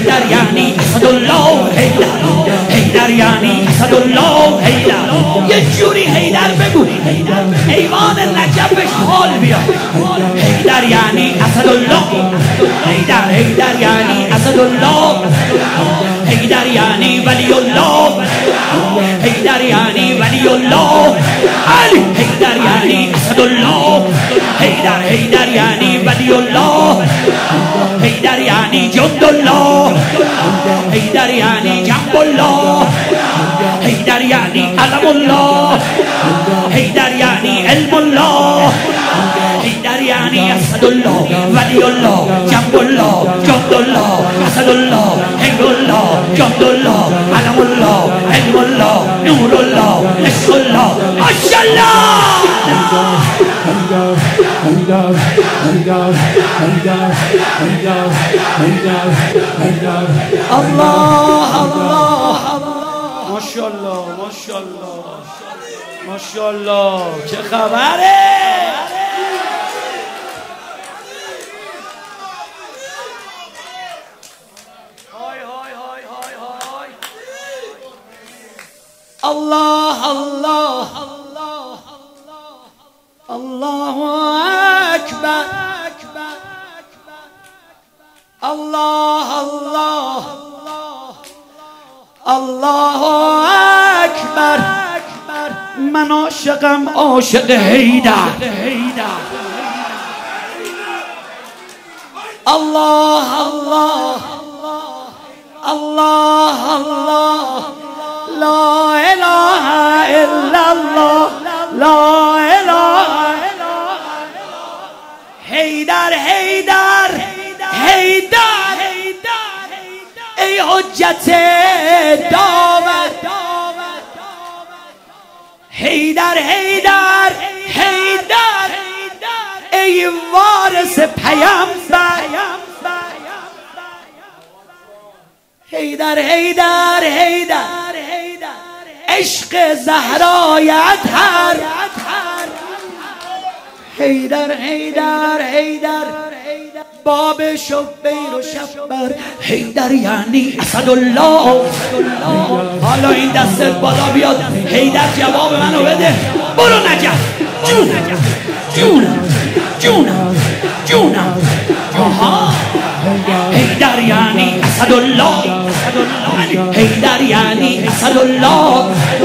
حیدر یعنی اسدالله حیدر، حیدر یعنی اسدالله حیدر. یه جوری حیدر بگو ایوان نجفش حال بیاد. حیدر یعنی اسدالله حیدر، حیدر یعنی اسدالله حیدر یعنی ولی الله، حیدر یعنی ولی الله علی، حیدر یعنی اسدالله حیدر، حیدر یعنی ولی الله، حیدر یعنی جند الله، حیدر یعنی جنب الله، حیدر یعنی علم الله، حیدر یعنی علم الله، حیدر یعنی اسدالله ولی الله جنب الله جند الله اسدالله حیدر الله جند الله علم الله علم الله نور الله عشق الله ماشاءالله. الله الله ماشاءالله ماشاءالله ماشاءالله. چه خبره؟ الله الله الله أكبر الله الله الله أكبر. من عاشقم عاشق حیدر. الله الله الله الله لا اله الا الله لا اله الا حیدر حیدر حیدر ای حجت داور، حیدر حیدر حیدر ای وارث پیامبر، حیدر حیدر حیدر عشق زهرای اطهر، حیدر حیدر حیدر باب شبیر و شبر، حیدر یعنی اسدالله. حالا این دستت بالا بیاد حیدر جواب منو بده. برو نجف جونم جونم جونم جونم. آها حیدر یعنی اسدالله، حیدر یعنی اسدالله.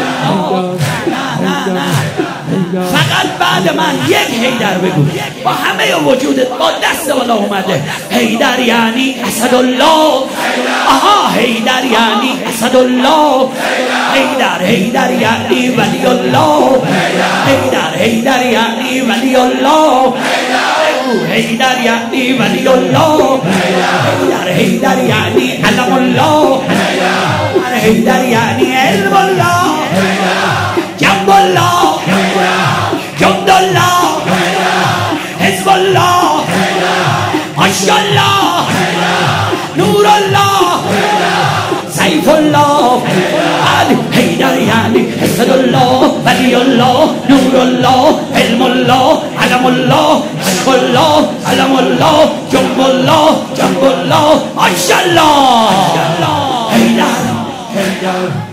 نه فقط بعد من یک حیدر بگو با همه وجودت، با دست بالا اومده. حیدر یعنی اسدالله. آها حیدر یعنی اسدالله، حیدر حیدر یعنی ولی الله، حیدر حیدر یعنی ولی الله، حیدر یعنی ولی الله، حیدر حیدر یعنی علم الله، حیدر یعنی علم الله جنب الله جند الله حزب الله ماشاءالله نور الله سیف الله علی، حیدر یعنی حسد الله ولی الله نور الله علم الله علم الله عشق الله علم الله جنب الله جنب الله ماشاءالله حیدر